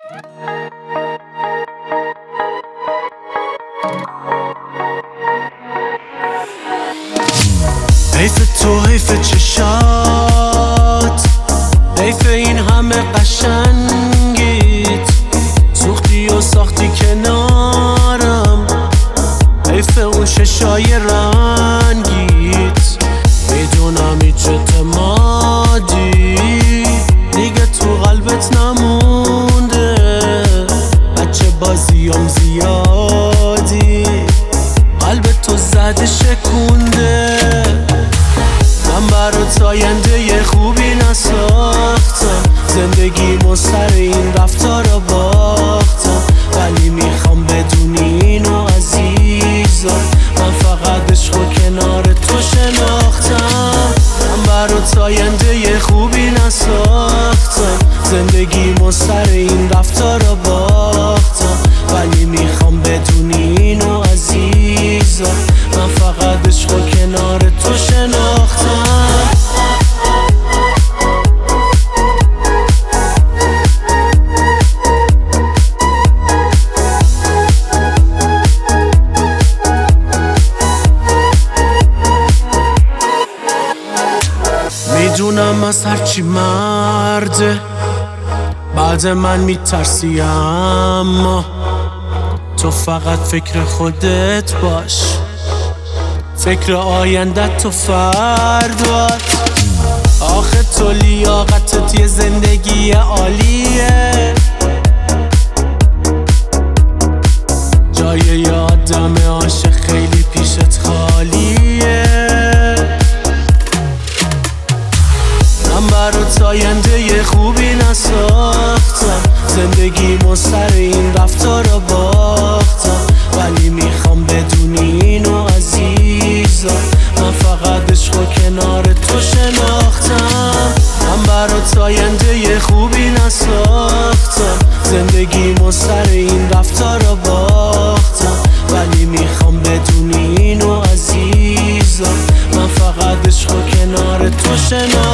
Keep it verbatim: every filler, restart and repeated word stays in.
حیف تو، حیف چشات، حیف این همه قشنگیت، سوختی و ساختی کنارم، حیف اون ششای رنگیت. میدونم هیچ اعتمادی دیگه تو قلبت نمونده، بچه بازیام زیادی قلبت تو زده شکونده. من برات آینده خوبی نساختم، زندگیمو سر این رفتارا باختم، ولی میخوام بدونی اینو عزیزم، من فقط عشق و کنار تو شناختم. من برات آینده خوبی نساختم، زندگیمو سر این رفتارا باختم، ولی میخوام بدونی اینو عزیزم، من فقط عشق و کنار تو شناختم. میدونم از هرچی مرده بعد من میترسی، اما تو فقط فکر خودت باش، فکر آیندت تو فردات. آخه تو لیاقتت یه زندگی عالیه، جای یه آدم عاشق خیلی پیشت خالیه. من برات آینده خوبی نساختم، زندگیمو سر این رفتارا باختم، ولی میخوام بدونی اینو عزیزم، من فقط عشق و کنار تو شناختم. من برات آینده خوبی نساختم، زندگیمو سر این رفتارا باختم، ولی میخوام بدونی اینو عزیزم، من فقط عشق و کنار تو شناختم.